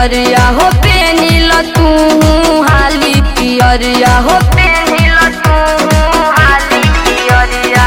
पियरिया हो पेनिल तू हाली पियरिया हो पेनिल तू हाली पियरिया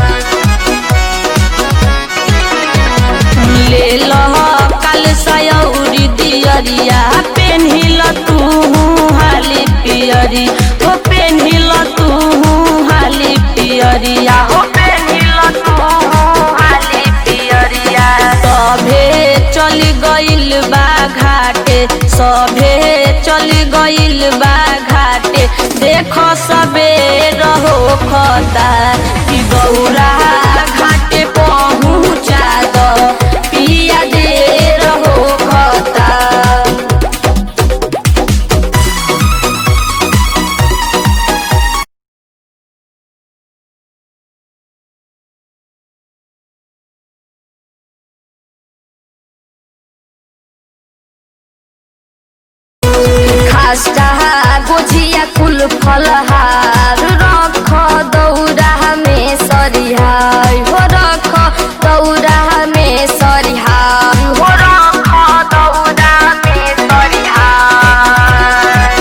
ले लह काल सयौरी दियरिया पेनिल तू हाली पियरी हो पेनिल तू हाली पियरिया हो पेनिल तू हाली पियरिया सभे चली गइल बा घाटे सभे चली गइल बा घाटे देखो सबे रहो खता कि गौरा घाटे पहुँचा दो पिया दे रहो खता। खास्टा गोझिया कुल फलहार रख दौरा में सरिहार हो रख दौरा में सरिहार हो रख दौरा में सरिहार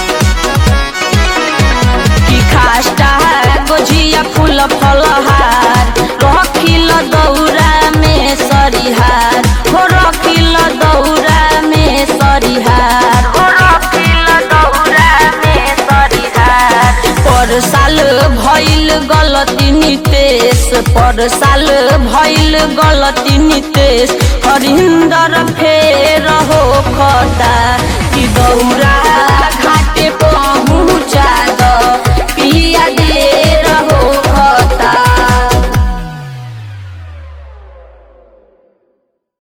कि खास्टा गोझिया फूल फलहार रखिल दौरा में सरिहार हो रखिल दौरा में सरिहार हो रखिल दौरा में सरिहार। पर साल भइल गलती नितेश पर साल भइल गलती नितेश हरिंदर फेर हो खता कि दौरा घाट